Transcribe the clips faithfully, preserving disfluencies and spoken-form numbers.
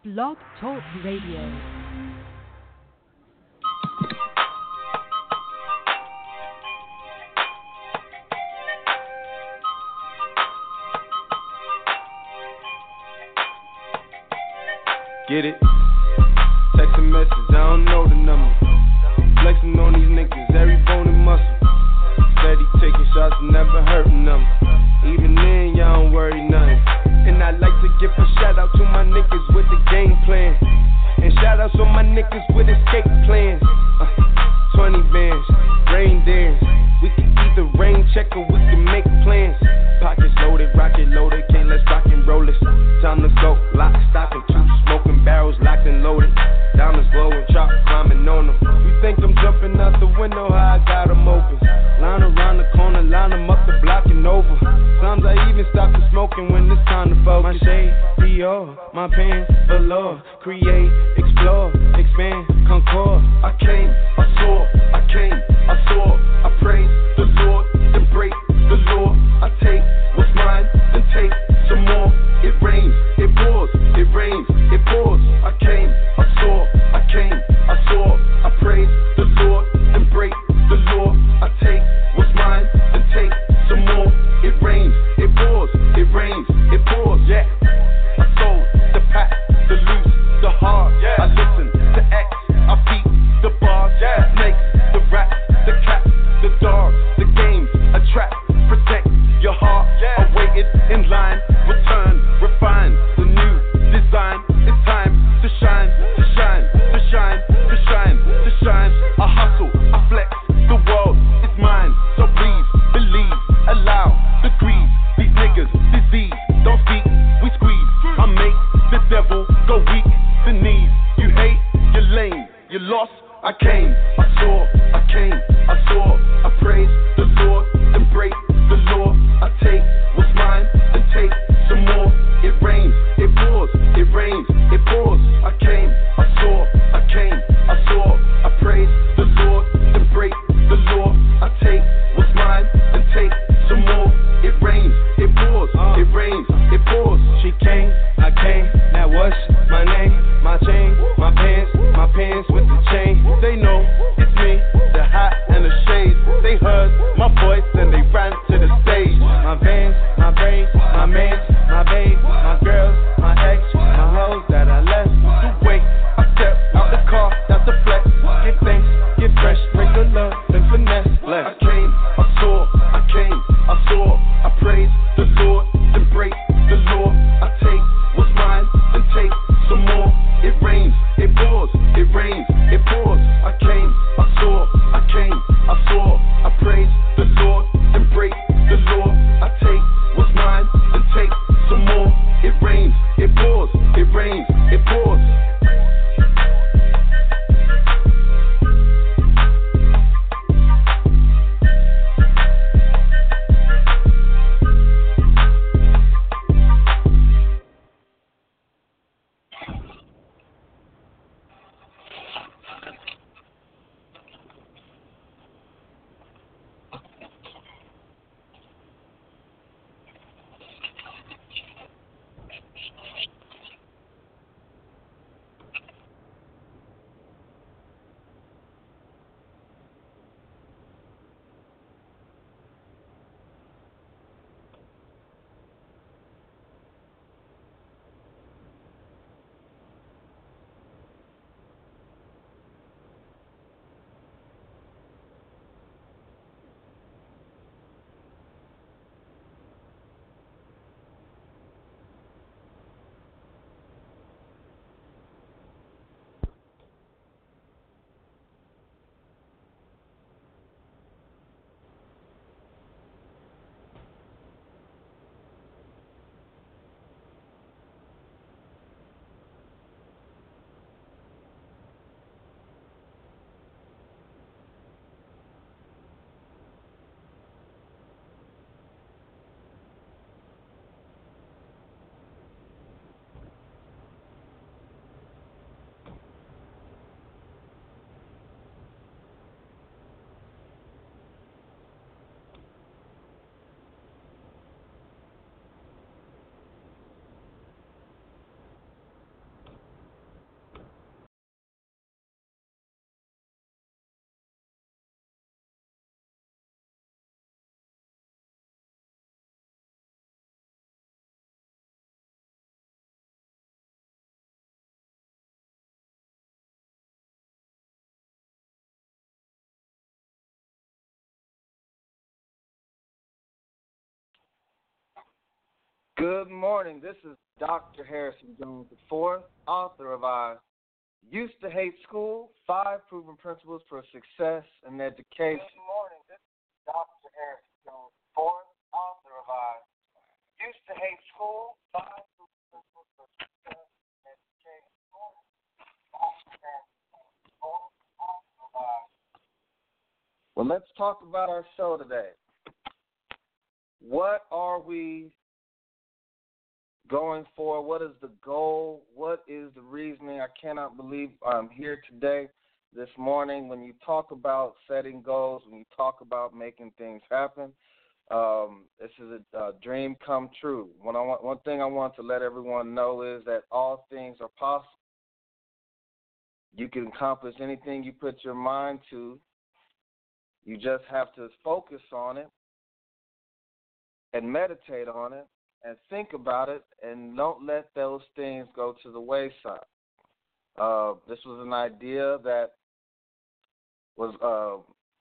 Blog Talk Radio. Get it? Text a message, I don't know the number. Flexing on these niggas, every bone and muscle. Steady taking shots and never hurting them. Even then, y'all don't worry nothing. And I like to give a shout out to my niggas with the game plan. And shout outs to my niggas with escape plans. Uh, twenty bands, rain dance. We can either rain check or we can make plans. Pockets loaded, rocket loaded, can't let's rock and roll this. Time to go, lock, stock, and two smoking barrels locked and loaded. Diamonds glowing, chop climbing on them. You think I'm jumping out the window, how I got them open. Line around the corner, line them up the block and over. Sometimes I even stop the smoking when it's time to focus. My shade, Dior, my pants, velour. Create, explore, expand, concord. I came, I saw, I came, I saw. I praise the Lord, then break the law. I take what's mine, then take some more. It rains, it pours, it rains, it pours. I came, I saw, I came, I saw. I praise the Lord, then break the law. I take what's mine, then take some more. It rains, it pours, it rains, it pours. Yeah, I sold the pack, the loose, the hard. Yeah. I listen to X, I beat the bars. Yeah. The snakes, the rats, the cats, the dogs, the games, a trap. Protect your heart. Yeah. I waited in line, return, refine the new design. It's time to shine, to shine, to shine, to shine, to shine. I hustle, I flex, the world is mine. So please believe, allow the greed. These niggas, disease, don't speak, we squeeze. I make the devil go weak, the knees. You hate, you're lame, you lost. I came, I saw, I came, I saw. I praise the Lord, then break the law. I take what's mine, then take some more. It rains, it pours, it rains, it pours. I came, I saw, I came, I saw. I praise the Lord, then break the law. I take what's mine, then take some more. It rains, it pours, it rains, it pours. She came, I came, now what's my name? My chain, my pants, my pants with the chain. They know Good morning. This is Doctor Harrison Jones the fourth, author of I Used to Hate School, Five Proven Principles for Success in Education. Good morning. This is Doctor Harrison Jones the fourth, author of I Used to Hate School, Five Proven Principles for Success in Education. Well, let's talk about our show today. What are we going for? What is the goal? What is the reasoning? I cannot believe I'm here today, this morning. When you talk about setting goals, when you talk about making things happen, um, this is a, a dream come true. One, I want, one thing I want to let everyone know is that all things are possible. You can accomplish anything you put your mind to. You just have to focus on it and meditate on it and think about it, and don't let those things go to the wayside. Uh, this was an idea that was, uh,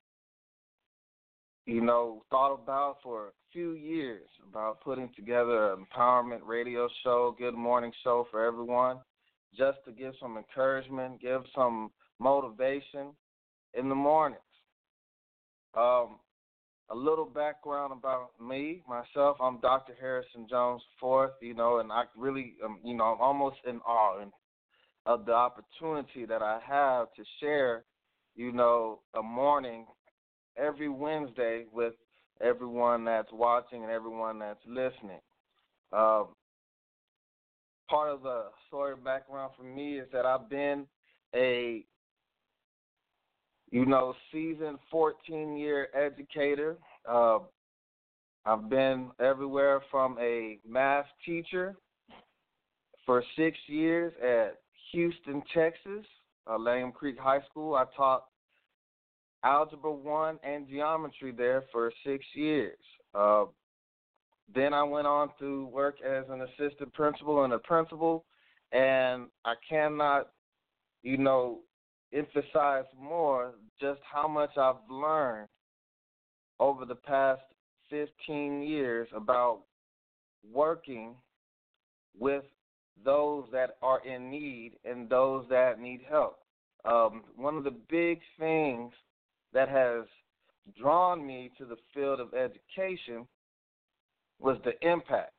you know, thought about for a few years, about putting together an empowerment radio show, good morning show for everyone, just to give some encouragement, give some motivation in the mornings. Um, A little background about me, myself. I'm Doctor Harrison Jones the fourth, you know, and I really, um, you know, I'm almost in awe of the opportunity that I have to share, you know, a morning every Wednesday with everyone that's watching and everyone that's listening. Uh, part of the story background for me is that I've been a You know, seasoned fourteen-year educator. Uh, I've been everywhere from a math teacher for six years at Houston, Texas, uh, Lamb Creek High School. I taught Algebra one and geometry there for six years. Uh, then I went on to work as an assistant principal and a principal, and I cannot, you know, emphasize more just how much I've learned over the past fifteen years about working with those that are in need and those that need help. Um, one of the big things that has drawn me to the field of education was the impact.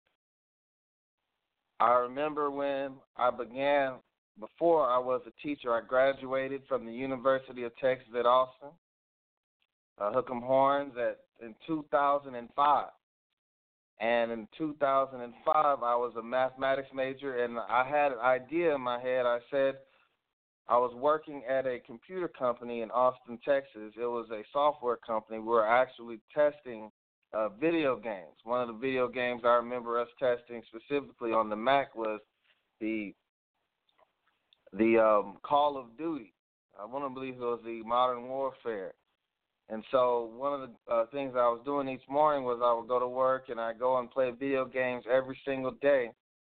I remember when I began. Before I was a teacher, I graduated from the University of Texas at Austin, uh, Hook'em Horns, at, in two thousand five. And in two thousand five, I was a mathematics major, and I had an idea in my head. I said I was working at a computer company in Austin, Texas. It was a software company. We were actually testing uh, video games. One of the video games I remember us testing specifically on the Mac was the The um, Call of Duty. I want to believe it was the Modern Warfare. And so one of the uh, things I was doing each morning was I would go to work and I'd go and play video games every single day,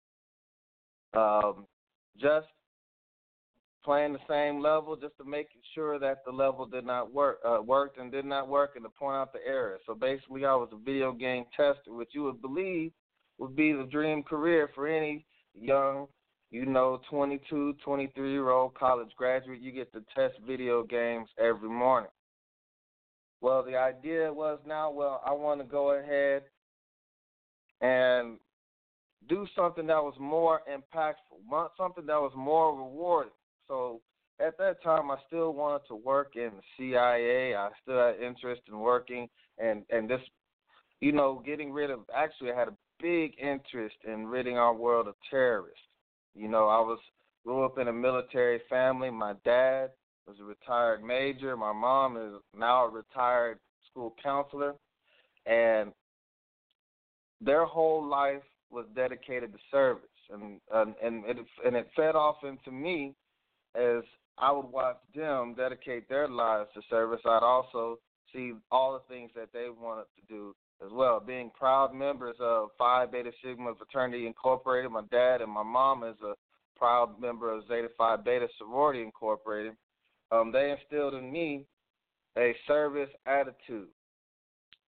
um, just playing the same level just to make sure that the level did not work, uh, worked and did not work, and to point out the errors. So basically I was a video game tester, which you would believe would be the dream career for any young, you know, twenty-two, twenty-three-year-old college graduate. You get to test video games every morning. Well, the idea was now, well, I want to go ahead and do something that was more impactful, something that was more rewarding. So at that time, I still wanted to work in the C I A. I still had interest in working and, and this, you know, getting rid of, actually I had a big interest in ridding our world of terrorists. You know, I was grew up in a military family. My dad was a retired major. My mom is now a retired school counselor. And their whole life was dedicated to service. And and, and, it, and it fed off into me as I would watch them dedicate their lives to service. I'd also see all the things that they wanted to do as well. Being proud members of Phi Beta Sigma Fraternity Incorporated, my dad and my mom is a proud member of Zeta Phi Beta Sorority Incorporated. Um, they instilled in me a service attitude.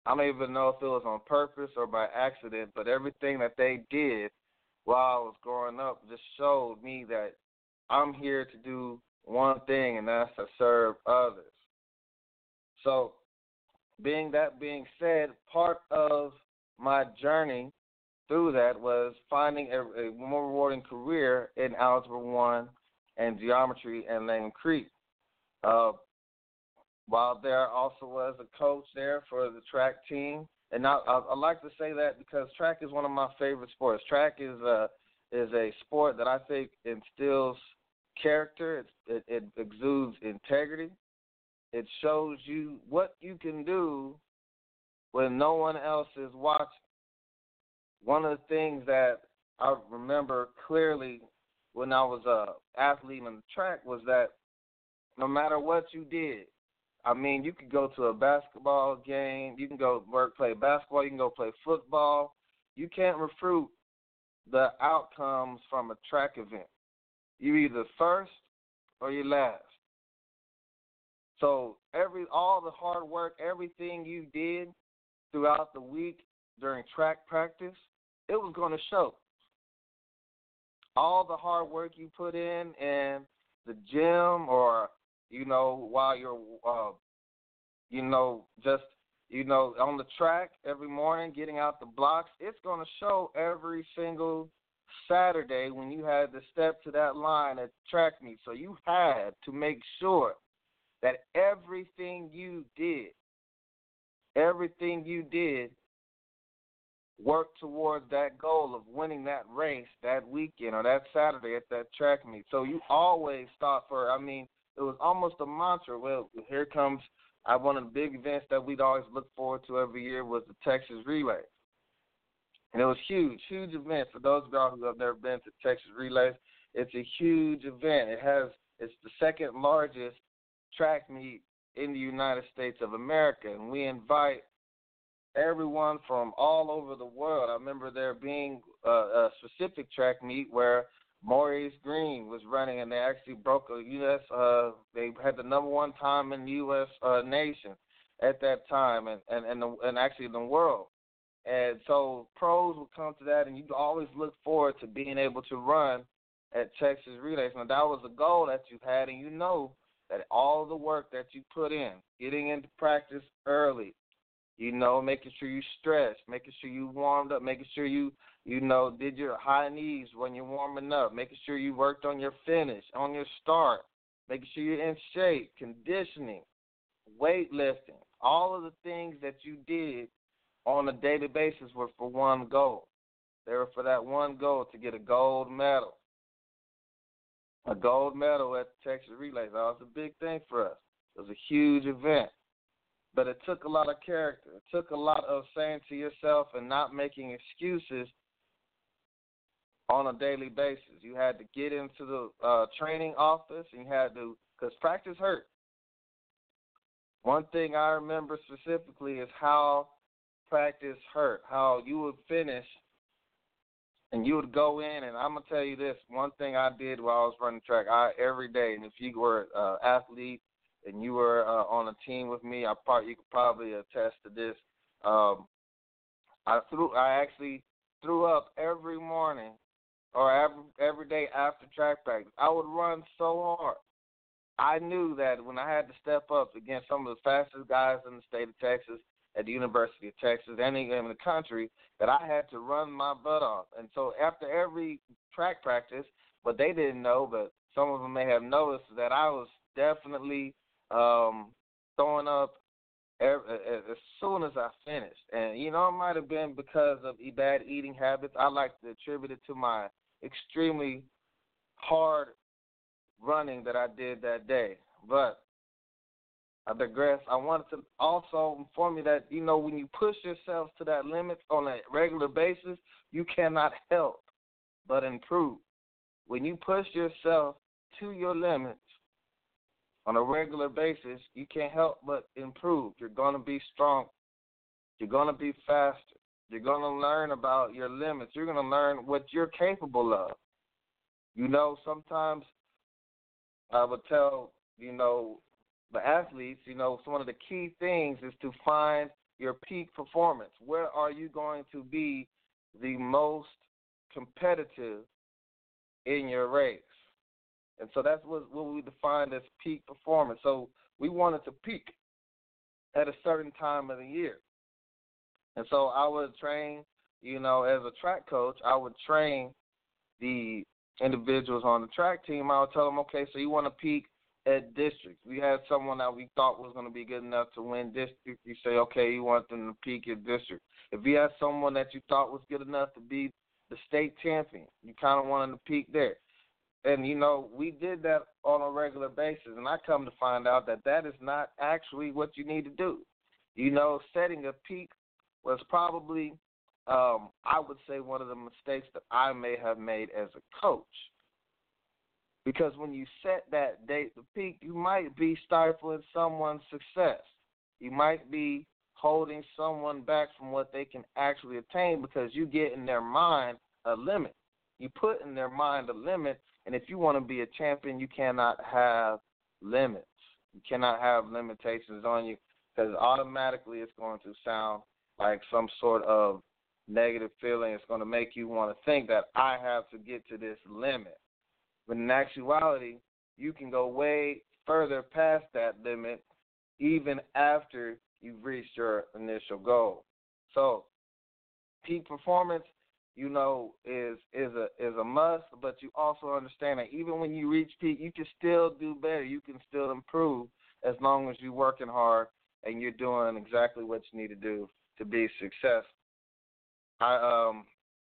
I don't even know if it was on purpose or by accident, but everything that they did while I was growing up just showed me that I'm here to do one thing, and that's to serve others. So, being that being said, part of my journey through that was finding a, a more rewarding career in Algebra one and Geometry and Langham Creek. Uh, while there, I also was a coach there for the track team. And I, I, I like to say that because track is one of my favorite sports. Track is a, is a sport that I think instills character. It, it, it exudes integrity. It shows you what you can do when no one else is watching. One of the things that I remember clearly when I was a athlete in the track was that no matter what you did, I mean, you could go to a basketball game, you can go work, play basketball, you can go play football. You can't refute the outcomes from a track event. You're either first or you're last. So every all the hard work, everything you did throughout the week during track practice, it was going to show. All the hard work you put in in the gym or, you know, while you're, uh, you know, just, you know, on the track every morning, getting out the blocks, it's going to show every single Saturday when you had to step to that line at track meet. So you had to make sure that everything you did, everything you did worked towards that goal of winning that race that weekend or that Saturday at that track meet. So you always thought for, I mean, it was almost a mantra. Well, here comes uh, one of the big events that we'd always look forward to every year was the Texas Relay. And it was huge, huge event. For those of y'all who have never been to Texas Relays, it's a huge event. It has, it's the second largest track meet in the United States of America, and we invite everyone from all over the world. I remember there being a, a specific track meet where Maurice Green was running, and they actually broke a U S Uh, they had the number one time in the U S Uh, nation at that time, and and and, the, and actually in the world. And so pros would come to that, and you always look forward to being able to run at Texas Relays. Now that was a goal that you had, and you know that all the work that you put in, getting into practice early, you know, making sure you stretched, making sure you warmed up, making sure you, you know, did your high knees when you're warming up, making sure you worked on your finish, on your start, making sure you're in shape, conditioning, weightlifting, all of the things that you did on a daily basis were for one goal. They were for that one goal, to get a gold medal. A gold medal at the Texas Relays. That was a big thing for us. It was a huge event. But it took a lot of character. It took a lot of saying to yourself and not making excuses on a daily basis. You had to get into the uh, training office, and you had to, because practice hurt. One thing I remember specifically is how practice hurt, how you would finish and you would go in, and I'm going to tell you this, one thing I did while I was running track, I every day, and if you were an uh, athlete and you were uh, on a team with me, I probably, you could probably attest to this. Um, I threw, I actually threw up every morning or every, every day after track practice. I would run so hard. I knew that when I had to step up against some of the fastest guys in the state of Texas, at the University of Texas, and in the country, that I had to run my butt off. And so after every track practice, what they didn't know, but some of them may have noticed, that I was definitely um, throwing up every, as soon as I finished. And, you know, it might have been because of bad eating habits. I like to attribute it to my extremely hard running that I did that day. But I digress. I wanted to also inform you that, you know, when you push yourself to that limit on a regular basis, you cannot help but improve. When you push yourself to your limits on a regular basis, you can't help but improve. You're going to be strong. You're going to be faster. You're going to learn about your limits. You're going to learn what you're capable of. You know, sometimes I would tell, you know, the athletes, you know, so one of the key things is to find your peak performance? Where are you going to be the most competitive in your race? And so that's what, what we define as peak performance. So we wanted to peak at a certain time of the year. And so I would train, you know, as a track coach, I would train the individuals on the track team. I would tell them, okay, so you want to peak at districts. We had someone that we thought was going to be good enough to win district. You say, okay, you want them to peak at district. If you had someone that you thought was good enough to be the state champion, you kind of want them to peak there. And, you know, we did that on a regular basis, and I come to find out that that is not actually what you need to do. You know, setting a peak was probably, um, I would say, one of the mistakes that I may have made as a coach. Because when you set that date to peak, you might be stifling someone's success. You might be holding someone back from what they can actually attain because you get in their mind a limit. You put in their mind a limit, and if you want to be a champion, you cannot have limits. You cannot have limitations on you because automatically it's going to sound like some sort of negative feeling. It's going to make you want to think that I have to get to this limit. But in actuality, you can go way further past that limit even after you've reached your initial goal. So peak performance, you know, is is a is a must, but you also understand that even when you reach peak, you can still do better. You can still improve as long as you're working hard and you're doing exactly what you need to do to be successful. I um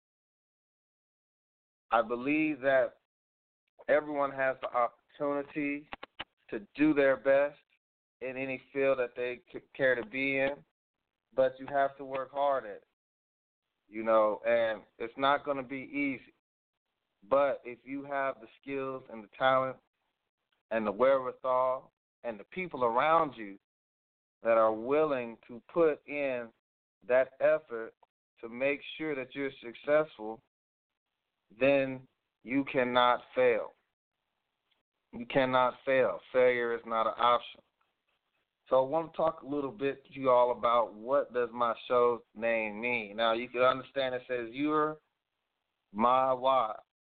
I believe that everyone has the opportunity to do their best in any field that they care to be in, but you have to work hard at it. You know, and it's not going to be easy. But if you have the skills and the talent and the wherewithal and the people around you that are willing to put in that effort to make sure that you're successful, then you cannot fail. You cannot fail. Failure is not an option. So I want to talk a little bit to you all about what does my show's name mean. Now, you can understand it says, you're my why.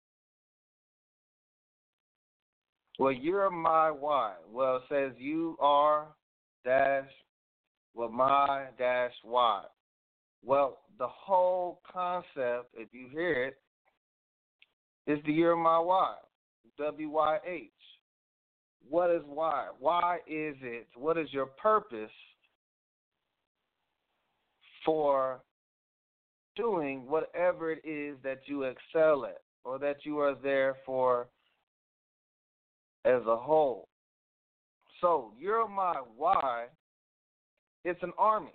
Well, you're my why. Well, it says you are dash, well, my dash why. Well, the whole concept, if you hear it, is the you're my why, W Y H. What is why? Why is it? What is your purpose for doing whatever it is that you excel at or that you are there for as a whole? So, you're my why. It's an army.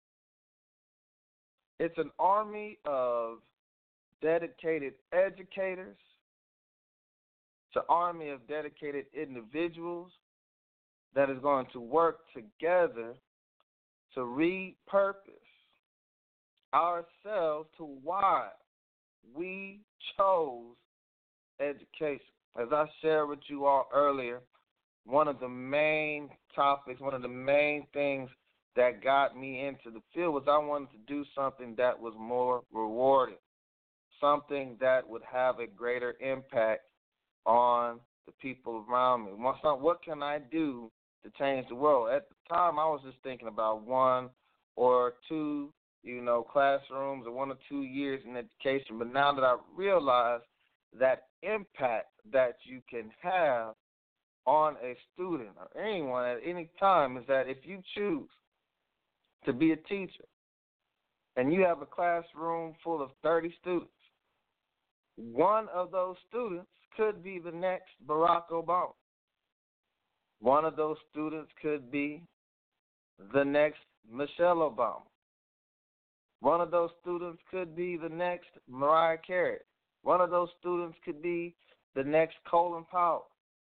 It's an army of dedicated educators. It's an army of dedicated individuals that is going to work together to repurpose ourselves to why we chose education. As I shared with you all earlier, one of the main topics, one of the main things that got me into the field was I wanted to do something that was more rewarding, something that would have a greater impact on the people around me. What can I do to change the world? At the time, I was just thinking about one or two, you know, classrooms or one or two years in education. But now that I realize that impact that you can have on a student or anyone at any time is that if you choose to be a teacher and you have a classroom full of thirty students, one of those students could be the next Barack Obama. One of those students could be the next Michelle Obama. One of those students could be the next Mariah Carey. One of those students could be the next Colin Powell.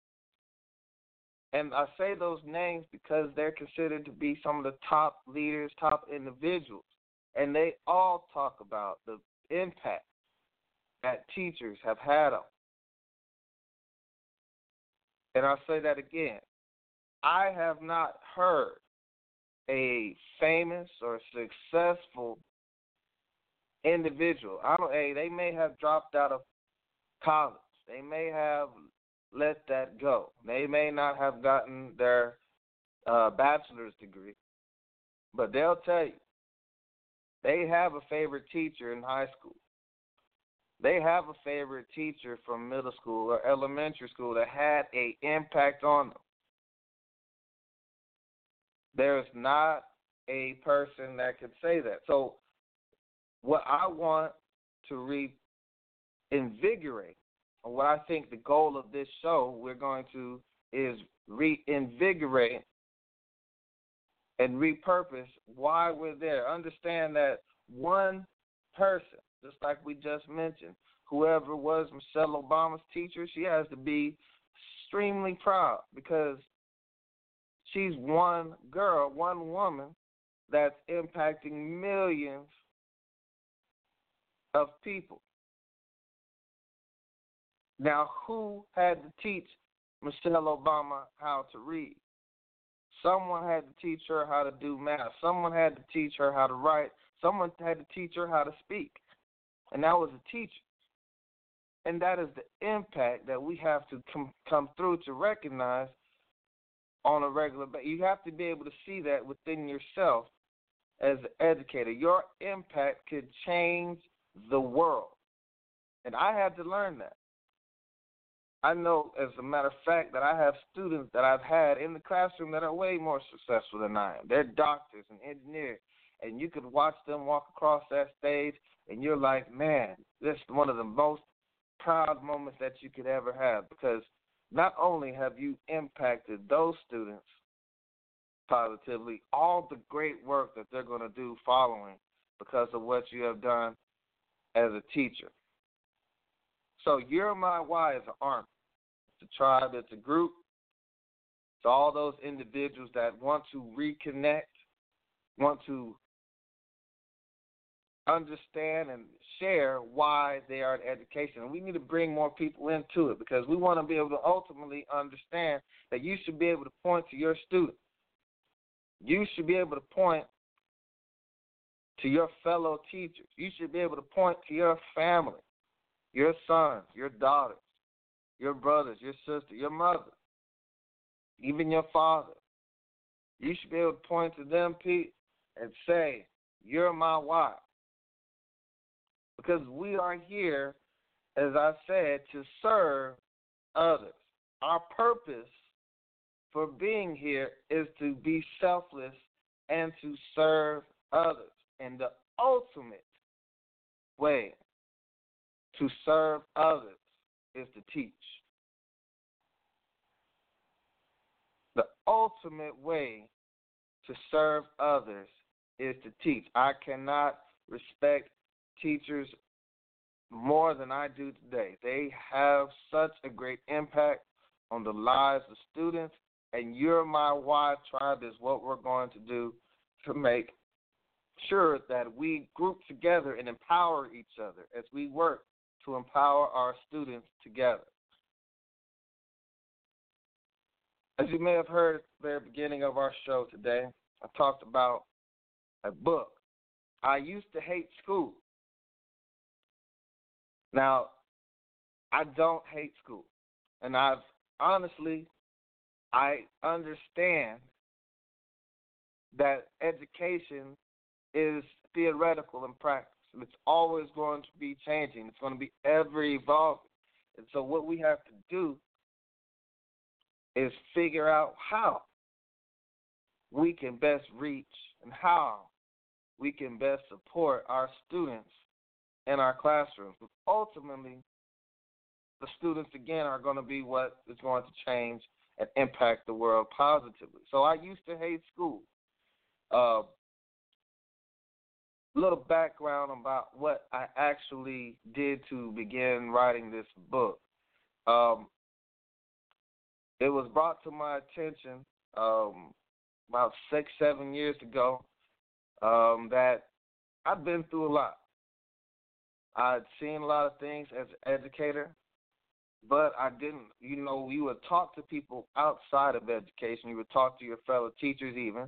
And I say those names because they're considered to be some of the top leaders, top individuals. And they all talk about the impact that teachers have had on. And I'll say that again. I have not heard a famous or successful individual, I don't. Hey, they may have dropped out of college. They may have let that go. They may not have gotten their uh, bachelor's degree, but they'll tell you they have a favorite teacher in high school. They have a favorite teacher from middle school or elementary school that had an impact on them. There's not a person that could say that. So what I want to reinvigorate, and what I think the goal of this show we're going to is reinvigorate and repurpose why we're there. Understand that one person, just like we just mentioned, whoever was Michelle Obama's teacher, she has to be extremely proud because she's one girl, one woman that's impacting millions of people. Now, who had to teach Michelle Obama how to read? Someone had to teach her how to do math. Someone had to teach her how to write. Someone had to teach her how to speak. And that was a teacher. And that is the impact that we have to com- come through to recognize on a regular basis. You have to be able to see that within yourself as an educator. Your impact could change the world. And I had to learn that. I know, as a matter of fact, that I have students that I've had in the classroom that are way more successful than I am. They're doctors and engineers, and you could watch them walk across that stage, and you're like, man, this is one of the most proud moments that you could ever have, because not only have you impacted those students positively, all the great work that they're going to do following because of what you have done as a teacher. So You're My Why is an army. It's a tribe, it's a group. It's all those individuals that want to reconnect, want to understand and share why they are in education. And we need to bring more people into it because we want to be able to ultimately understand that you should be able to point to your students. You should be able to point to your fellow teachers. You should be able to point to your family, your sons, your daughters, your brothers, your sister, your mother, even your father. You should be able to point to them, Pete, and say, you're my why. Because we are here, as I said, to serve others. Our purpose for being here is to be selfless and to serve others. And the ultimate way to serve others is to teach. The ultimate way to serve others is to teach. I cannot respect teachers more than I do today. They have such a great impact on the lives of students, and You're My Why Tribe is what we're going to do to make sure that we group together and empower each other as we work to empower our students together. As you may have heard at the very beginning of our show today, I talked about a book. I used to hate school. Now, I don't hate school. And I've honestly, I understand that education is theoretical and practice. And it's always going to be changing. It's going to be ever evolving. And so what we have to do is figure out how we can best reach and how we can best support our students in our classrooms. But ultimately, the students, again, are going to be what is going to change and impact the world positively. So I used to hate school. Uh, little background about what I actually did to begin writing this book. Um, it was brought to my attention um, about six, seven years ago um, that I've been through a lot. I'd seen a lot of things as an educator, but I didn't, you know, you would talk to people outside of education. You would talk to your fellow teachers even,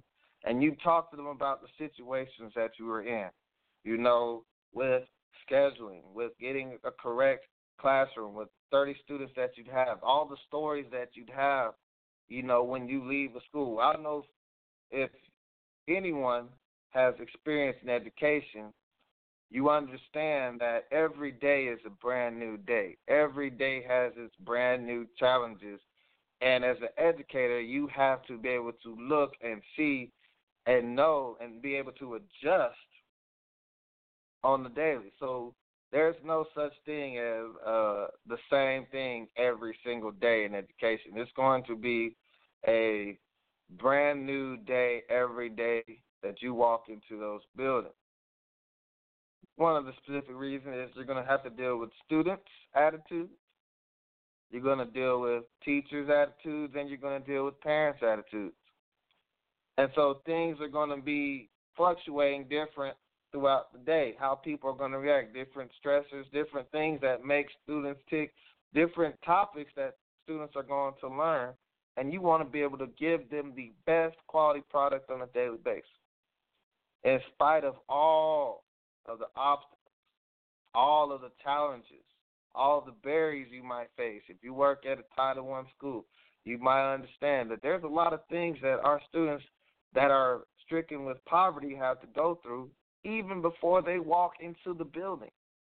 and you talk to them about the situations that you were in, you know, with scheduling, with getting a correct classroom, with thirty students that you'd have, all the stories that you'd have, you know, when you leave a school. I don't know if anyone has experience in education, you understand that every day is a brand new day. Every day has its brand new challenges. And as an educator, you have to be able to look and see and know and be able to adjust on the daily. So there's no such thing as uh, the same thing every single day in education. It's going to be a brand new day every day that you walk into those buildings. One of the specific reasons is you're going to have to deal with students' attitudes, you're going to deal with teachers' attitudes, and you're going to deal with parents' attitudes. And so things are going to be fluctuating different throughout the day, how people are going to react, different stressors, different things that make students tick, different topics that students are going to learn, and you want to be able to give them the best quality product on a daily basis. In spite of all of the obstacles, all of the challenges, all of the barriers you might face. If you work at a Title One school, you might understand that there's a lot of things that our students that are stricken with poverty have to go through even before they walk into the building.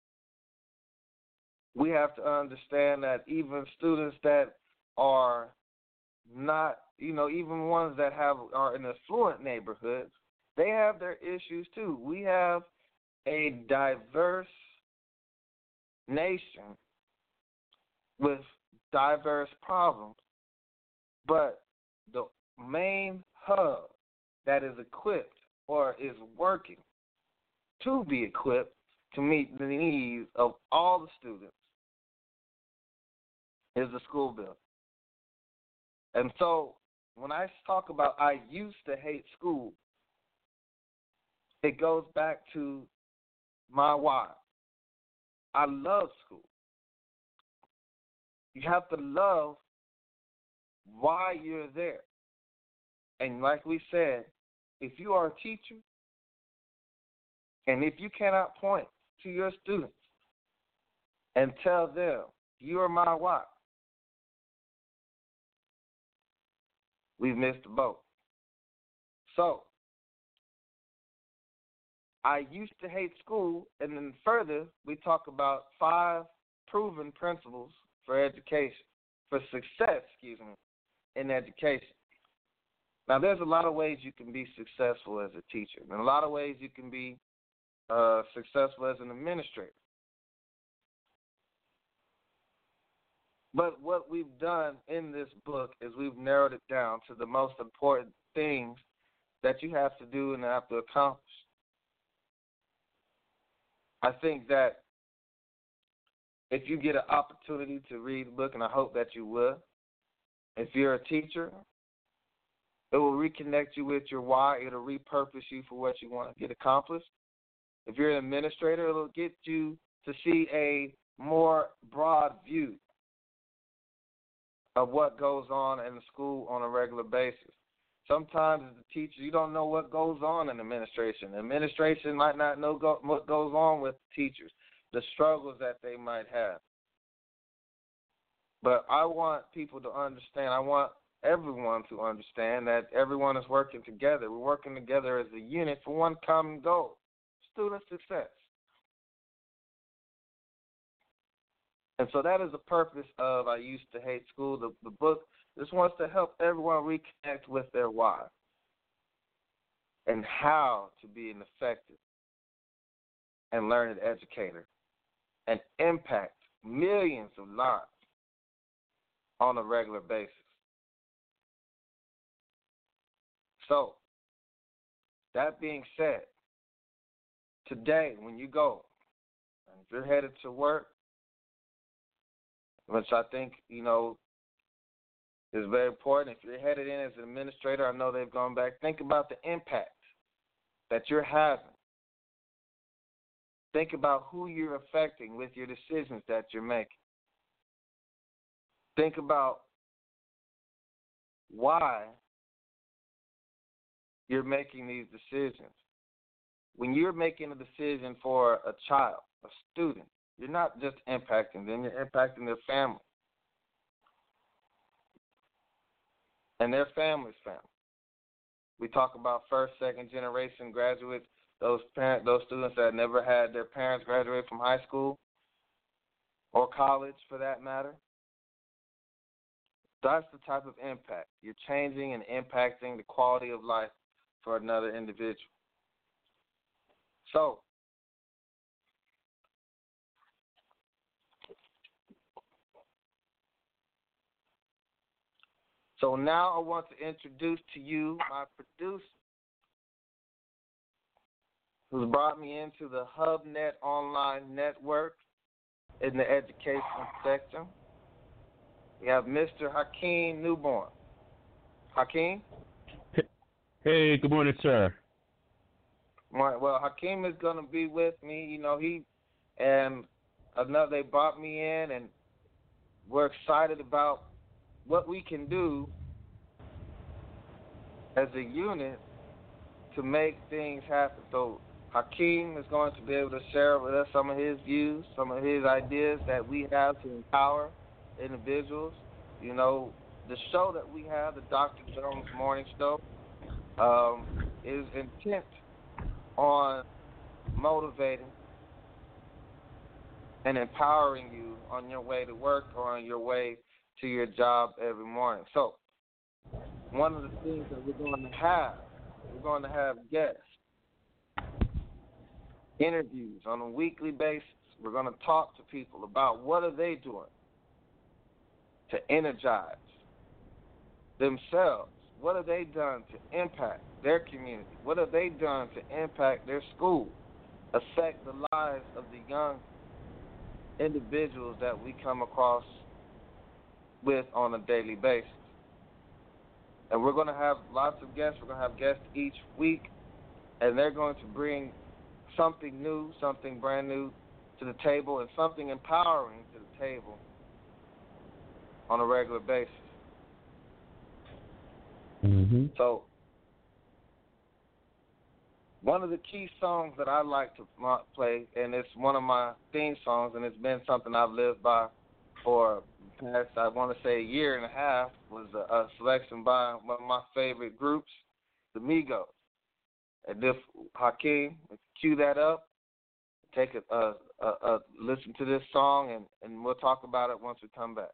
We have to understand that even students that are not, you know, even ones that have are in affluent neighborhoods, they have their issues too. We have a diverse nation with diverse problems, but the main hub that is equipped or is working to be equipped to meet the needs of all the students is the school building. And so when I talk about I used to hate school, it goes back to my why. I love school. You have to love why you're there. And like we said, if you are a teacher, and if you cannot point to your students and tell them, you are my why, we've missed the boat. So, I used to hate school, and then further, we talk about five proven principles for education, for success, excuse me, in education. Now, there's a lot of ways you can be successful as a teacher, and a lot of ways you can be uh, successful as an administrator. But what we've done in this book is we've narrowed it down to the most important things that you have to do and have to accomplish. I think that if you get an opportunity to read the book, and I hope that you will, if you're a teacher, it will reconnect you with your why. It'll repurpose you for what you want to get accomplished. If you're an administrator, it'll get you to see a more broad view of what goes on in the school on a regular basis. Sometimes as a teacher, you don't know what goes on in administration. Administration might not know go, what goes on with teachers, the struggles that they might have. But I want people to understand, I want everyone to understand that everyone is working together. We're working together as a unit for one common goal, student success. And so that is the purpose of I Used to Hate School. The, the book just wants to help everyone reconnect with their why and how to be an effective and learned educator and impact millions of lives on a regular basis. So, that being said, today when you go, if you're headed to work, which I think, you know, is very important. If you're headed in as an administrator, I know they've gone back. Think about the impact that you're having. Think about who you're affecting with your decisions that you're making. Think about why you're making these decisions. When you're making a decision for a child, a student, you're not just impacting them, you're impacting their family and their family's family. We talk about first, second generation graduates, those parent, those students that never had their parents graduate from high school or college for that matter. That's the type of impact. You're changing and impacting the quality of life for another individual. So, so now I want to introduce to you my producer, who's brought me into the HubNet online network in the education sector. We have Mister Hakeem Newborn. Hakeem? Hey, good morning, sir. Well, Hakeem is going to be with me. You know, he and another, they brought me in, and we're excited about what we can do as a unit to make things happen. So Hakeem is going to be able to share with us some of his views, some of his ideas that we have to empower individuals. You know, the show that we have, the Doctor Jones Morning Show, um, is intent on motivating and empowering you on your way to work or on your way to your job every morning. So, one of the things that we're going to have, we're going to have guests, interviews on a weekly basis. We're going to talk to people about what are they doing to energize themselves. What have they done to impact their community? What have they done to impact their school, affect the lives of the young individuals that we come across with on a daily basis? And we're going to have lots of guests. We're going to have guests each week, and they're going to bring something new, something brand new to the table, and something empowering to the table on a regular basis. Mm-hmm. So, one of the key songs that I like to play, and it's one of my theme songs, and it's been something I've lived by for the past, I want to say, a year and a half, was a, a selection by one of my favorite groups, the Migos. And if Hakeem, cue that up, take a, a, a, a listen to this song, and, and we'll talk about it once we come back.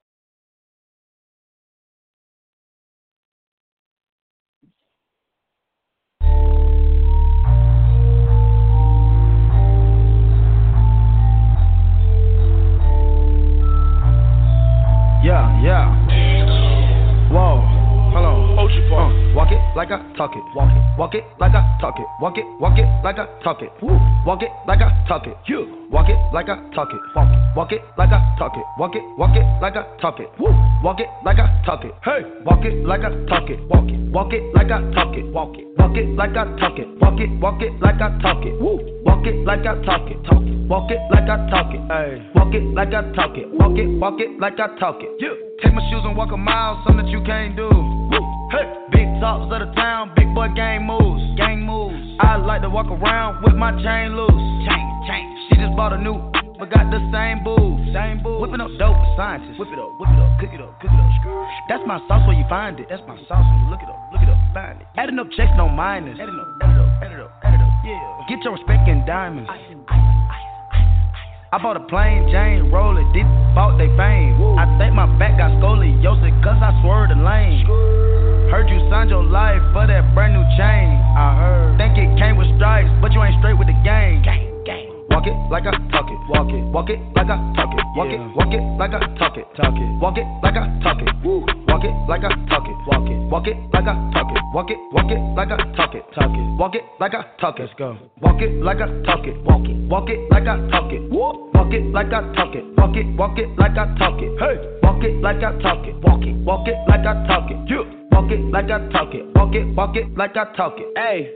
Yeah, yeah. Whoa, hold on. Uh, walk it like I talk it. Walk it, walk it like I talk it. Walk it, walk it like I talk it. Woo. Walk it like I talk it. You walk it like I talk it. Walk it, walk it like I talk it. Walk it, walk it like I talk it. Woo. Walk it like I talk it. Hey, walk it like I talk it. Walk it, walk it like I talk it. Walk it, walk it like I talk it. Walk it, walk it like I talk it. Woo. Walk it like I talk it. Talk it. Walk it like I talk it. Hey. Walk it like I talk it. Walk it, walk it like I talk it. Yeah. Take my shoes and walk a mile, something that you can't do. Woo. Hey. Big talks of the town, big boy gang moves. Gang moves. I like to walk around with my chain loose. Chain, chain. She just bought a new, but got the same booze. Same booze. Whipping up dope for scientists. Whip it up, whip it up, cook it up, cook it up. That's my sauce where you find it. That's my sauce when you look it up, look it up, find it. Adding up checks, no minus. Adding up, add it up, add it up, add it up. Yeah. Get your respect in diamonds. Ice, ice, ice. I bought a plain Jane roller, did bought they fame. Woo. I think my back got scoliosis cause I swerved the lane. Sure. Heard you signed your life for that brand new chain. I heard. Think it came with stripes, but you ain't straight with the gang. Gang, gang. Walk it like I talk it. Walk it, walk it like I talk it. Walk yeah. it, walk it like I talk it. Talk it. Walk it like I talk it. Woo. Walk it like I talk it. Walk it, walk it like I talk it. Walk it, walk it like I talk it. Talk it. Walk it like I talk it. Let's go. Walk it like I talk it. Walk it, walk it like I talk it. Woo. Walk it like I talk it. Walk it, walk it like I talk it. Hey. Walk it like I talk it. Walk it, walk it like I talk it. Yeah. Walk it like I talk it. Walk it, walk it like I talk it. Hey,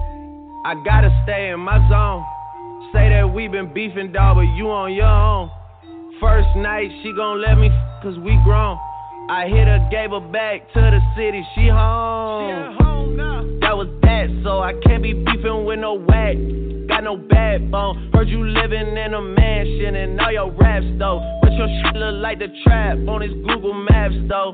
I gotta stay in my zone. Say that we been beefing, dawg, but you on your own. First night, she gon' let me f- cause we grown. I hit her, gave her back to the city, she home. She at home now. That was that. cat, so I can't be beefing with no whack. Got no backbone. Heard you living in a mansion and all your raps though. But your shit look like the trap on his Google Maps though.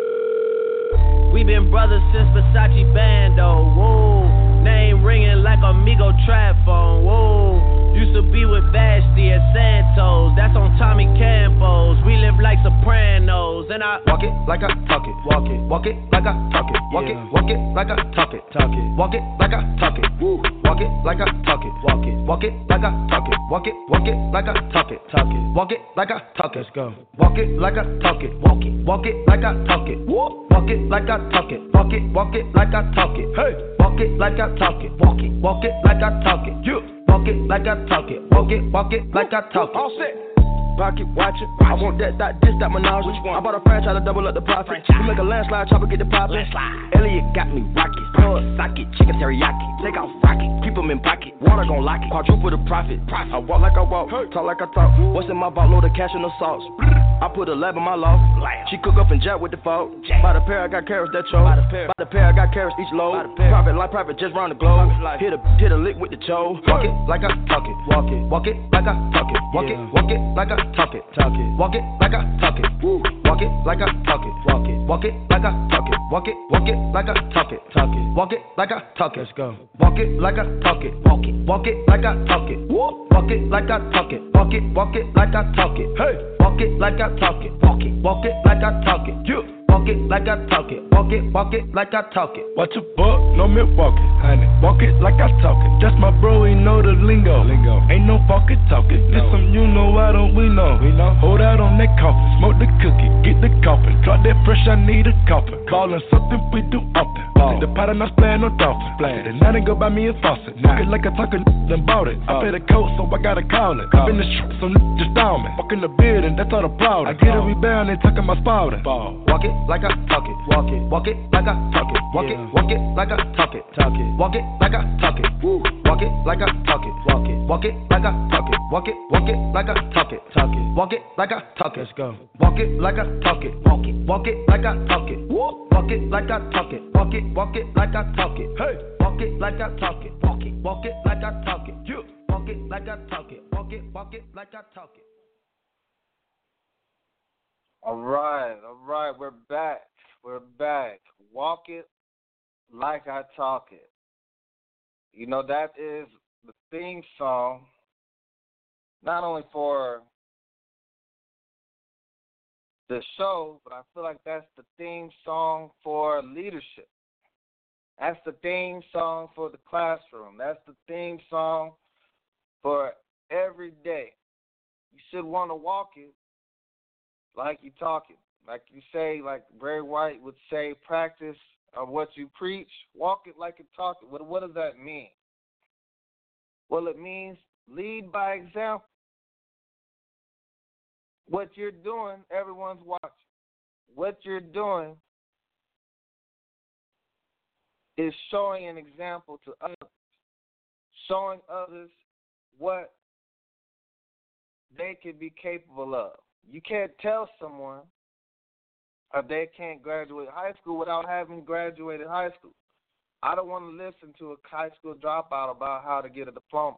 We been brothers since Versace Bando. Whoa, name ringing like Amigo trap phone. Whoa, used to be with Vashti at Santos. That's on Tommy Campos. We live like Sopranos, and I walk it like I talk it. Walk it, walk it like I talk it. Walk yeah. it, walk it like I talk it. Talk it, walk it like I talk it. Woo. Walk it like I talk it. Walk it, walk it like I talk it. Walk it, walk it like I talk it. Talk it, walk it like I talk it. Let's go. Walk it like I talk it. Walk it, walk it like I talk it. Woo. Walk it like I talk it. Walk it, walk it like I talk it. Hey, walk it like I talk it. Walk it, walk it like I talk it. You walk it like I talk it. Walk it, walk it like I talk it. All set. Pocket watching. I want that, that, this, that menage. Which one? I bought a franchise to double up the profit. We make a landslide, chopper get the poppin'. Elliot got me rocket. Plug socket, chicken teriyaki. Take off rocket, keep 'em in pocket. Water gon' lock it. Quadruple the profit. profit. I walk like I walk, hey. Talk like I talk. What's in my vault? Load of cash and the sauce. I put a lab in my loft. She cook up and jack with the fault. By the pair, I got carrots that chose. By the pair, By the pair I got carrots each load. Private life, private just round the globe. Hit a hit a lick with the cho. Walk it like I talk it. Walk it, walk it like I talk it. Walk yeah. it, walk it like I talk it. Talk it. Walk it like I talk it. Woo. Walk it like I talk it. Walk it. Walk it like I talk it. Walk it. Walk it like I talk it. Talk it. Walk it like I talk it. Let's go. Walk it like I talk it. Walk it. Walk it like I talk it. Woo. Walk it like I talk it. Walk it. Walk it like I talk it. Hey. Walk it like I talk it. Walk it. Walk it like I talk it. You. Walk it like I talk it. Walk it. Walk it like I talk it. Watch a buck, no Milwaukee, honey. Walk it like I talk it. Just my bro, he know the lingo. Lingo. Ain't no fucking talking. No. This some you know, why don't we know? We know. Hold out on that coffin, smoke the cookie, get the coffin. Drop that pressure, I need a coffin. Ballin' something we do often. Ball. The pot and I splayin' no dolphin. Then I didn't go buy me a faucet. Nah. Walk it like I talk it, then bought it. I paid a coat, so I gotta call it. Up in the street, some just down me. Walk in the building, that's all the proud. I get a rebound, they talking my spouting. Walk it like I talk it. Walk it, walk it like I talk it. Walk yeah. it, walk it like I talk it. Talk it, walk it like I talk it. Woo. Walk it like I talk it. Walk it, walk it like I talk it. Walk it, walk it like I talk it. Talk it, walk it like I talk it. Let's go. Walk it like I talk it. Walk it, walk it like I talk it. Woo. Walk it like I talk it. Walk it, walk it like I talk it. Hey, walk it like I talk it. Walk it, walk it like I talk it. You walk it like I talk it. Walk it, walk it like I talk it. All right, all right, we're back. We're back. Walk it like I talk it. You know, that is the theme song, not only for the show, but I feel like that's the theme song for leadership. That's the theme song for the classroom. That's the theme song for every day. You should want to walk it like you talk it. Like you say, like Bray White would say, practice of what you preach, walk it like you talk it. What, what does that mean? Well, it means lead by example. What you're doing, everyone's watching. What you're doing is showing an example to others, showing others what they can be capable of. You can't tell someone or they can't graduate high school without having graduated high school. I don't want to listen to a high school dropout about how to get a diploma.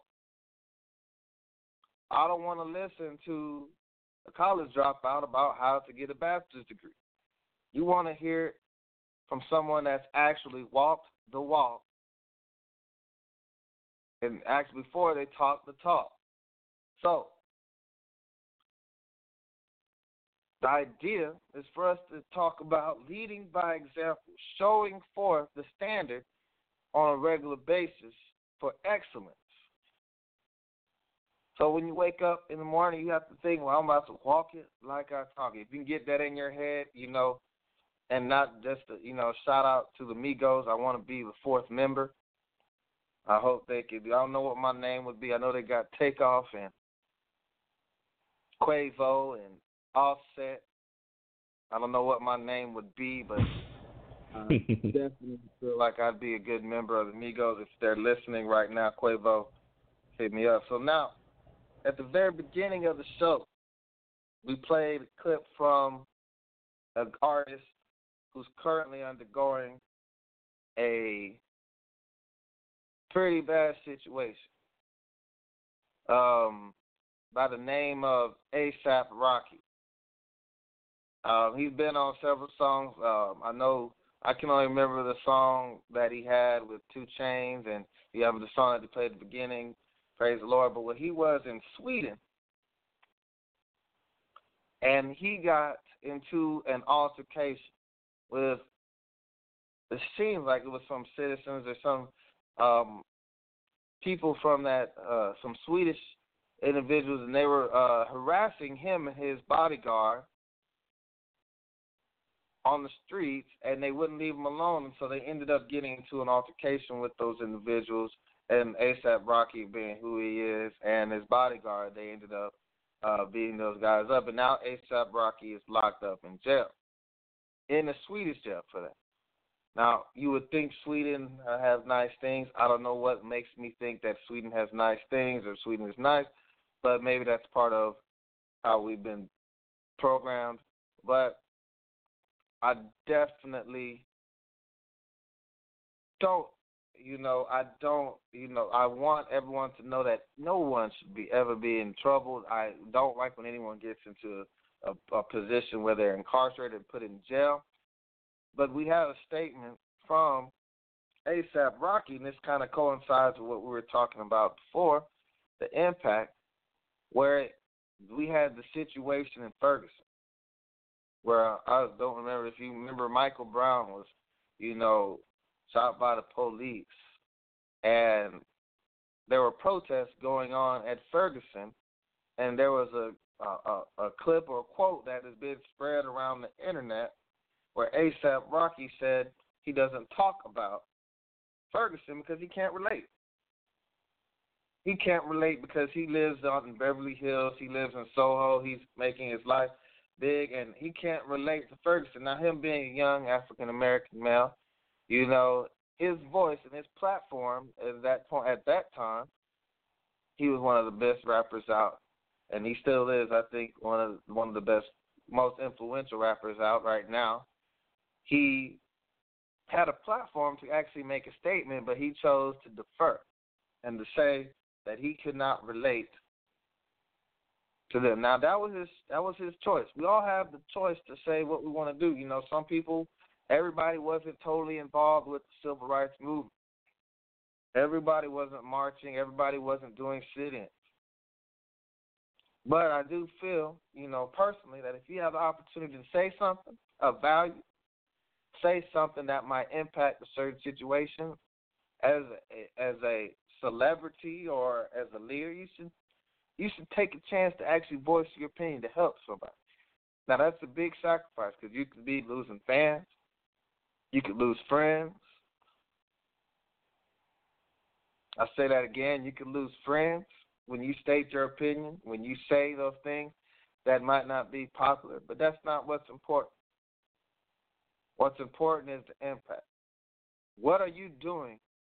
I don't want to listen to a college dropout about how to get a bachelor's degree. You want to hear it from someone that's actually walked the walk and actually before they talk the talk. So, the idea is for us to talk about leading by example, showing forth the standard on a regular basis for excellence. So when you wake up in the morning, you have to think, well, I'm about to walk it like I talk it. If you can get that in your head, you know, and not just, a, you know, shout out to the Migos. I want to be the fourth member. I hope they could be. I don't know what my name would be. I know they got Takeoff and Quavo and Offset. I don't know what my name would be, but I definitely feel like I'd be a good member of the Migos. If they're listening right now, Quavo, hit me up. So now, at the very beginning of the show, we played a clip from an artist who's currently undergoing a pretty bad situation. Um, by the name of ASAP Rocky. Um, he's been on several songs. Um, I know I can only remember the song that he had with two Chainz, and you have the song that he played at the beginning, Praise the Lord. But when he was in Sweden, and he got into an altercation with, it seems like it was some citizens or some um, people from that, uh, some Swedish individuals, and they were uh, harassing him and his bodyguard on the streets, and they wouldn't leave him alone, and so they ended up getting into an altercation with those individuals, and ASAP Rocky being who he is, and his bodyguard, they ended up uh, beating those guys up, and now ASAP Rocky is locked up in jail, in a Swedish jail for that. Now, you would think Sweden uh, has nice things. I don't know what makes me think that Sweden has nice things or Sweden is nice, but maybe that's part of how we've been programmed. But I definitely don't, you know, I don't, you know, I want everyone to know that no one should be ever be in trouble. I don't like when anyone gets into a, a position where they're incarcerated and put in jail. But we have a statement from ASAP Rocky, and this kind of coincides with what we were talking about before, the impact, where we had the situation in Ferguson, where I don't remember if you remember Michael Brown was, you know, shot by the police, and there were protests going on at Ferguson, and there was a a, a clip or a quote that has been spread around the internet where ASAP Rocky said he doesn't talk about Ferguson because he can't relate. He can't relate because he lives out in Beverly Hills, he lives in Soho, he's making his life big, and he can't relate to Ferguson. Now, him being a young African-American male, you know, his voice and his platform at that point, at that time, he was one of the best rappers out, and he still is, I think, one of one of the best, most influential rappers out right now. He had a platform to actually make a statement, but he chose to defer and to say that he could not relate to them. Now, that was his that was his choice. We all have the choice to say what we want to do. You know, some people, everybody wasn't totally involved with the civil rights movement. Everybody wasn't marching. Everybody wasn't doing sit-ins. But I do feel, you know, personally, that if you have the opportunity to say something of value, say something that might impact a certain situation, as a, as a celebrity or as a leader, you should you should take a chance to actually voice your opinion to help somebody. Now, that's a big sacrifice because you could be losing fans, you could lose friends. I say that again, you could lose friends when you state your opinion, when you say those things that might not be popular, but that's not what's important. What's important is the impact. What are you doing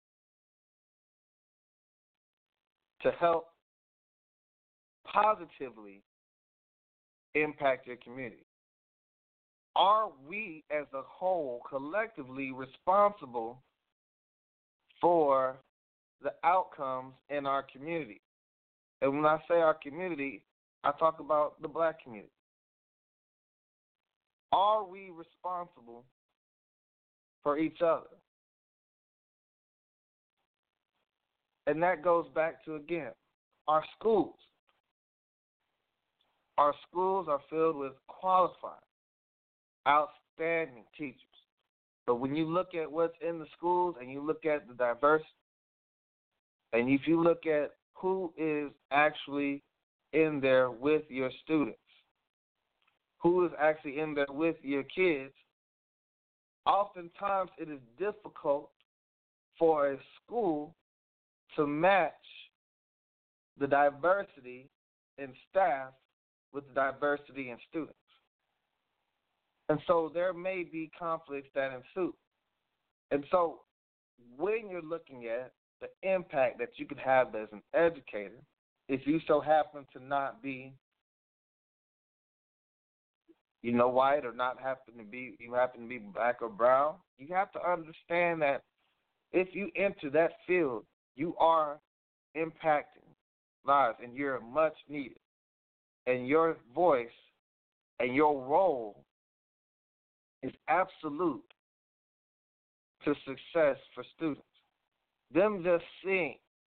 to help positively impact your community? Are we as a whole collectively responsible for the outcomes in our community? And when I say our community, I talk about the black community. Are we responsible for each other? And that goes back to, again, our schools. Our schools are filled with qualified, outstanding teachers. But when you look at what's in the schools and you look at the diversity, and if you look at who is actually in there with your students, who is actually in there with your kids, oftentimes it is difficult for a school to match the diversity in staff with the diversity in students. And so there may be conflicts that ensue. And so when you're looking at the impact that you could have as an educator, if you so happen to not be, you know, white or not happen to be, you happen to be black or brown, you have to understand that if you enter that field you are impacting lives, and you're much needed. And your voice and your role is absolute to success for students. Them just seeing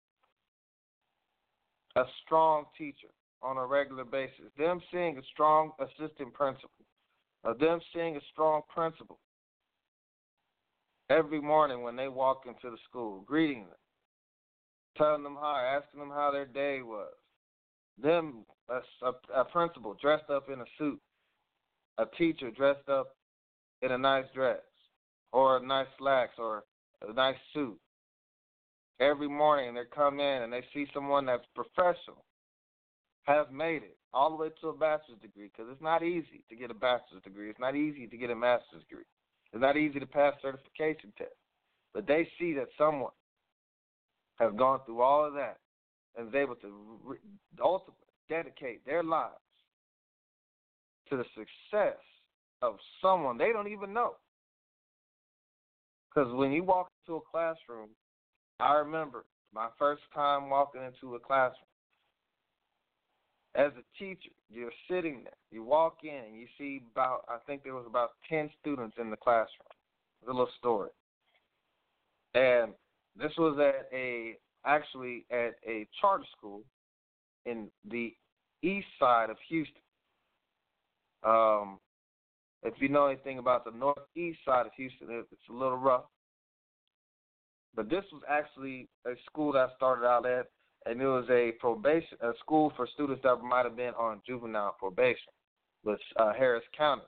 a strong teacher on a regular basis, them seeing a strong assistant principal, or them seeing a strong principal every morning when they walk into the school, greeting them, telling them hi, asking them how their day was. Them, a, a, a principal dressed up in a suit, a teacher dressed up in a nice dress, or a nice slacks, or a nice suit. Every morning they come in and they see someone that's professional, have made it all the way to a bachelor's degree, because it's not easy to get a bachelor's degree. It's not easy to get a master's degree. It's not easy to pass certification tests. But they see that someone has gone through all of that and is able to re- ultimately dedicate their lives to the success of someone they don't even know. Because when you walk into a classroom, I remember my first time walking into a classroom. As a teacher, you're sitting there. You walk in and you see about, I think there was about ten students in the classroom. It's a little story. And this was at a, actually at a charter school in the east side of Houston. Um, if you know anything about the northeast side of Houston, it's a little rough. But this was actually a school that I started out at, and it was a probation, a school for students that might have been on juvenile probation with uh, Harris County.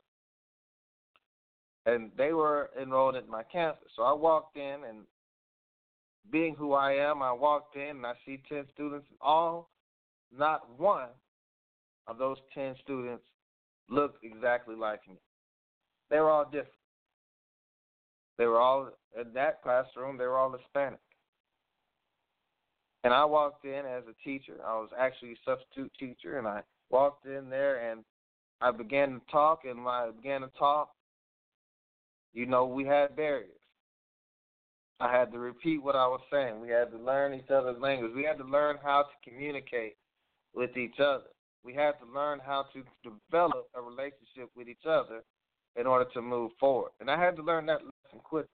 And they were enrolled at my campus. So I walked in, and being who I am, I walked in and I see ten students. All, not one of those ten students looked exactly like me. They were all different. They were all, in that classroom, they were all Hispanic. And I walked in as a teacher. I was actually a substitute teacher, and I walked in there, and I began to talk, and when I began to talk, you know, we had barriers. I had to repeat what I was saying. We had to learn each other's language. We had to learn how to communicate with each other. We had to learn how to develop a relationship with each other in order to move forward. And I had to learn that lesson quickly.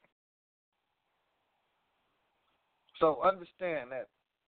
So understand that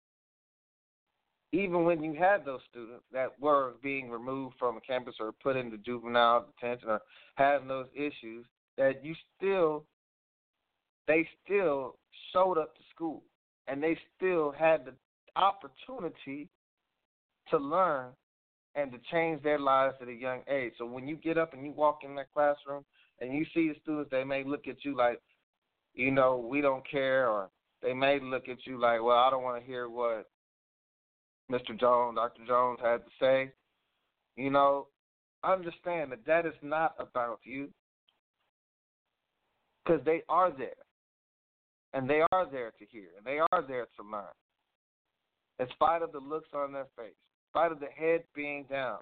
even when you had those students that were being removed from a campus or put into juvenile detention or having those issues, that you still, they still showed up to school and they still had the opportunity to learn and to change their lives at a young age. So when you get up and you walk in that classroom and you see the students, they may look at you like, you know, we don't care, or they may look at you like, well, I don't want to hear what Mister Jones, Doctor Jones had to say. You know, understand that that is not about you, because they are there, and they are there to hear, and they are there to learn. In spite of the looks on their face, in spite of the head being down,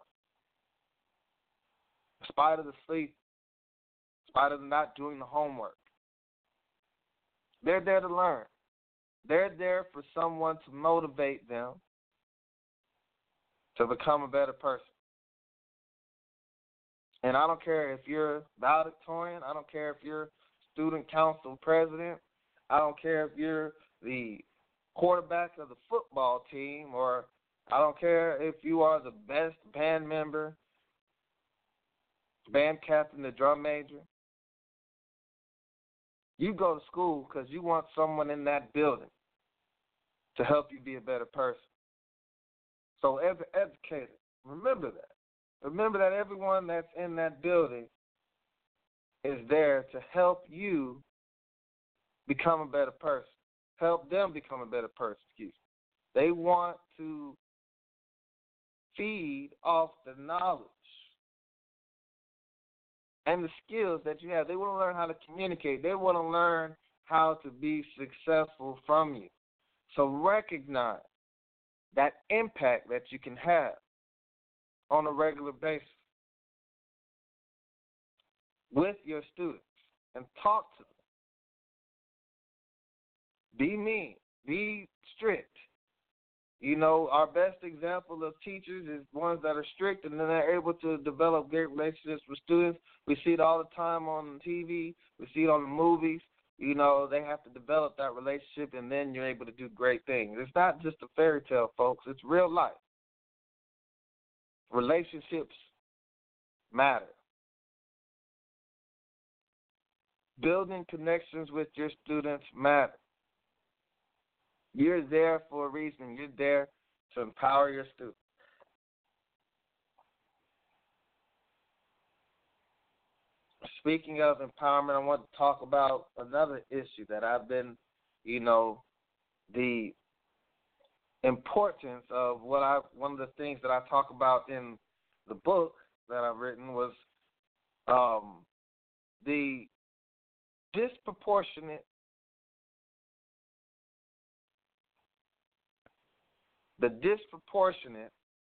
in spite of the sleep, in spite of not doing the homework, they're there to learn. They're there for someone to motivate them to become a better person. And I don't care if you're valedictorian. I don't care if you're student council president. I don't care if you're the quarterback of the football team, or I don't care if you are the best band member, band captain, the drum major. You go to school because you want someone in that building to help you be a better person. So as an educator, remember that. Remember that everyone that's in that building is there to help you become a better person. Help them become a better person, excuse me. They want to feed off the knowledge and the skills that you have. They want to learn how to communicate. They want to learn how to be successful from you. So recognize that impact that you can have on a regular basis with your students and talk to them. Be mean. Be strict. You know, our best example of teachers is ones that are strict and then they're able to develop great relationships with students. We see it all the time on T V. We see it on the movies. You know, they have to develop that relationship and then you're able to do great things. It's not just a fairy tale, folks. It's real life. Relationships matter. Building connections with your students matter. You're there for a reason. You're there to empower your students. Speaking of empowerment, I want to talk about another issue that I've been, you know, the importance of what I, one of the things that I talk about in the book that I've written was um, the disproportionate The disproportionate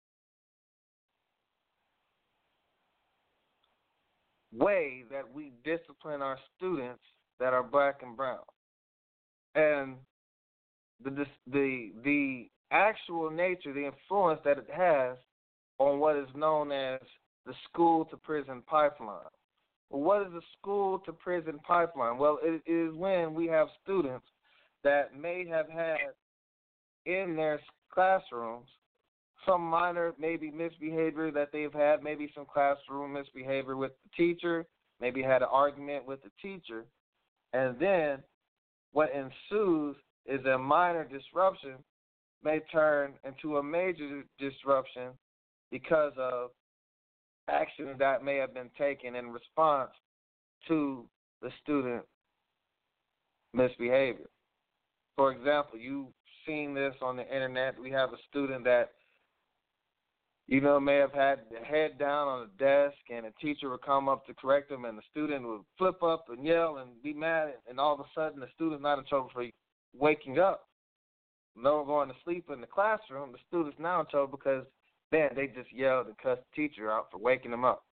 way that we discipline our students that are black and brown, and the the the actual nature, the influence that it has on what is known as the school to prison pipeline. Well, what is the school to prison pipeline? Well, it is when we have students that may have had in their classrooms some minor maybe misbehavior that they've had, maybe some classroom misbehavior with the teacher, maybe had an argument with the teacher, and then what ensues is a minor disruption may turn into a major disruption because of action that may have been taken in response to the student misbehavior. For example, you seen this on the internet. We have a student that, you know, may have had the head down on the desk and a teacher would come up to correct him and the student would flip up and yell and be mad, and all of a sudden the student's not in trouble for waking up. No going to sleep in the classroom. The student's now in trouble because, man, they just yelled and cussed the teacher out for waking them up.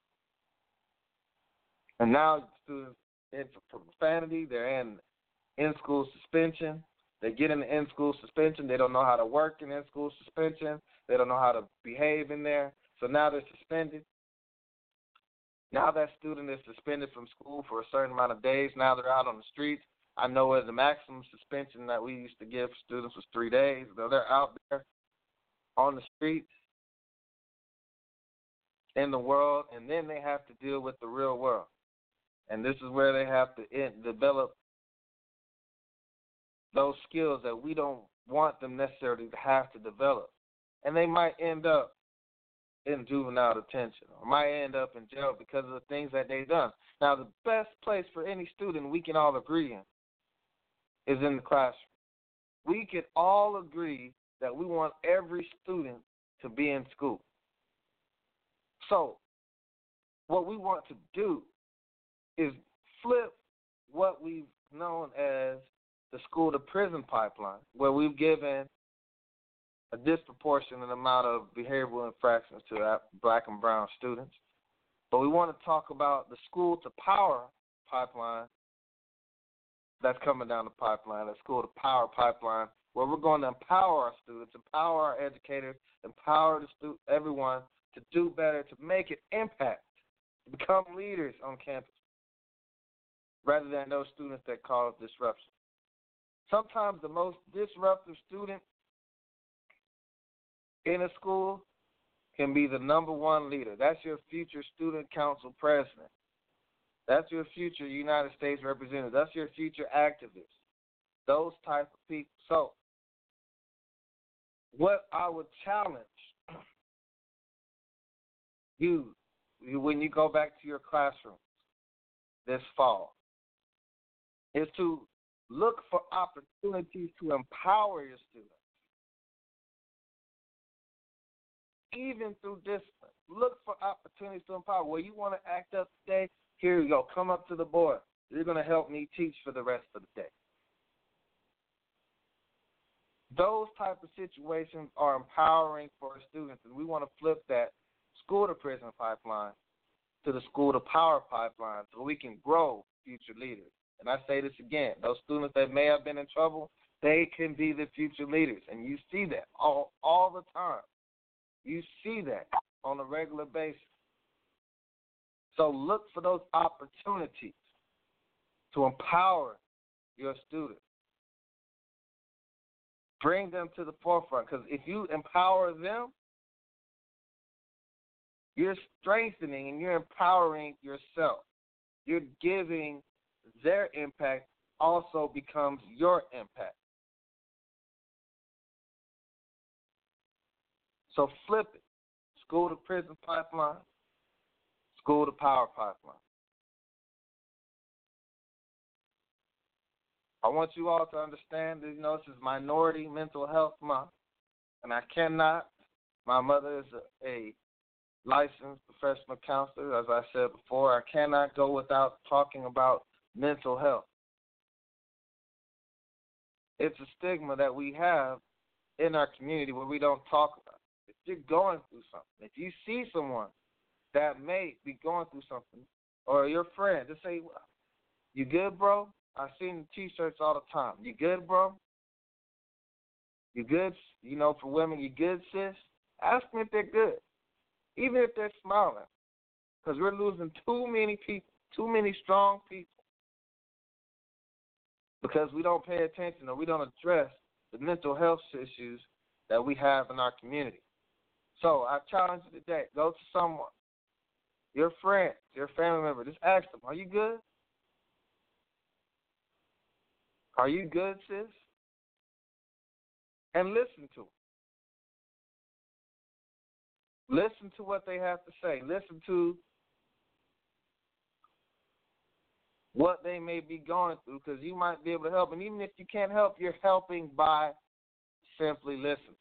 And now the student's in for profanity. They're in in-school suspension. They get in the in-school suspension. They don't know how to work in in-school suspension. They don't know how to behave in there. So now they're suspended. Now that student is suspended from school for a certain amount of days. Now they're out on the streets. I know where the maximum suspension that we used to give students was three days. So they're out there on the streets in the world, and then they have to deal with the real world. And this is where they have to in, develop those skills that we don't want them necessarily to have to develop. And they might end up in juvenile detention or might end up in jail because of the things that they've done. Now, the best place for any student we can all agree in is in the classroom. We can all agree that we want every student to be in school. So what we want to do is flip what we've known as the school to prison pipeline, where we've given a disproportionate amount of behavioral infractions to black and brown students. But we want to talk about the school to power pipeline that's coming down the pipeline, the school to power pipeline, where we're going to empower our students, empower our educators, empower the stu- everyone to do better, to make an impact, to become leaders on campus, rather than those students that cause disruption. Sometimes the most disruptive student in a school can be the number one leader. That's your future student council president. That's your future United States representative. That's your future activist. Those type of people. So what I would challenge you, you when you go back to your classroom this fall is to look for opportunities to empower your students, even through discipline. Look for opportunities to empower. Well, you want to act up today? Here you go. Come up to the board. You're going to help me teach for the rest of the day. Those type of situations are empowering for our students, and we want to flip that school to prison pipeline to the school to power pipeline so we can grow future leaders. And I say this again, those students that may have been in trouble, they can be the future leaders. And you see that all, all the time. You see that on a regular basis. So look for those opportunities to empower your students. Bring them to the forefront, because if you empower them, you're strengthening and you're empowering yourself. You're giving their impact also becomes your impact. So flip it. School to prison pipeline, school to power pipeline. I want you all to understand that, you know, this is Minority Mental Health Month, and I cannot, my mother is a, a licensed professional counselor, as I said before, I cannot go without talking about mental health. It's a stigma that we have in our community where we don't talk about it. If you're going through something, if you see someone that may be going through something, or your friend, just say, you good, bro? I seen the T-shirts all the time. You good, bro? You good? You know, for women, you good, sis? Ask them if they're good, even if they're smiling, because we're losing too many people, too many strong people, because we don't pay attention or we don't address the mental health issues that we have in our community. So I challenge you today, go to someone, your friend, your family member, just ask them, are you good? Are you good, sis? And listen to them. Listen to what they have to say. Listen to what they may be going through, because you might be able to help. And even if you can't help, you're helping by simply listening.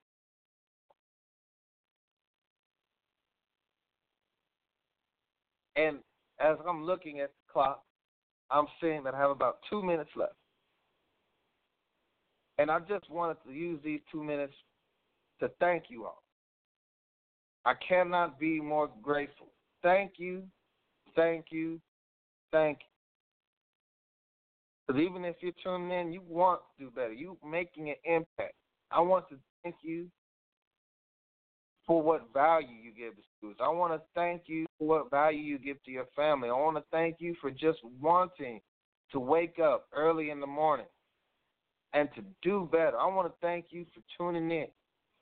And as I'm looking at the clock, I'm seeing that I have about two minutes left. And I just wanted to use these two minutes to thank you all. I cannot be more grateful. Thank you, thank you, thank you. Because even if you're tuning in, you want to do better. You're making an impact. I want to thank you for what value you give to students. I want to thank you for what value you give to your family. I want to thank you for just wanting to wake up early in the morning and to do better. I want to thank you for tuning in.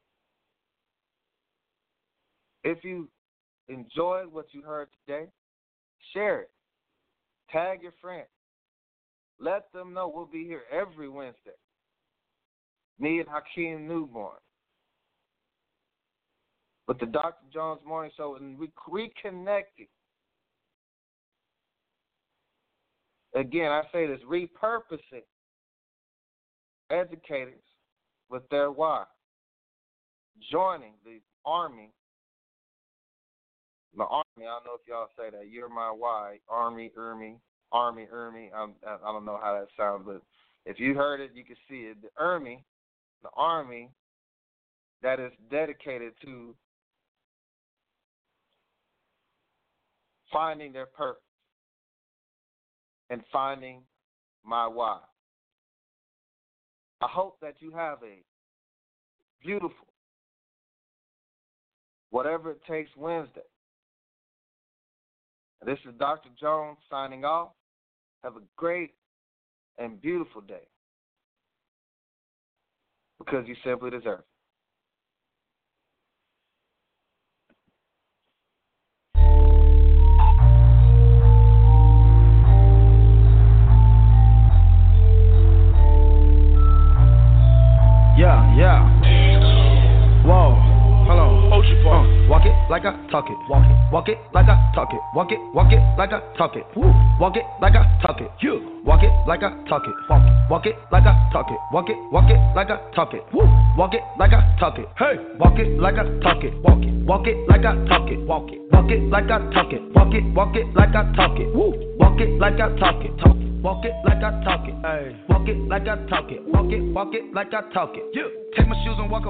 If you enjoyed what you heard today, share it. Tag your friends. Let them know we'll be here every Wednesday. Me and Hakeem Newborn with the Doctor Jones Morning Show, and we reconnecting. Again, I say this, repurposing educators with their why. Joining the Army. The Army, I don't know if y'all say that. You're my why. Army, Army, Army, Army. I, I don't know how that sounds, but if you heard it, you can see it. The Army, the Army that is dedicated to finding their purpose and finding my why. I hope that you have a beautiful, whatever it takes, Wednesday. This is Doctor Jones signing off. Have a great and beautiful day, because you simply deserve it. Yeah, yeah. Whoa, hold on. Uh, walk it like I talk it. Walk it, walk it like I talk it. Walk it, walk it like I talk it. Woo. Walk it like I talk it. You walk it like I talk it. Walk it, walk it like I talk it. Walk it, walk it like I talk it. Woo. Walk it like I talk it. Hey, walk it like I talk it. Walk it, walk it like I talk it. Walk it, walk it like I talk it. Walk it, walk it like I talk it. Woo. Walk it like I talk it. Talk it. Walk it like I talk it. Ay. Walk it like I talk it. Walk it, walk it like I talk it. Yeah. Take my shoes and walk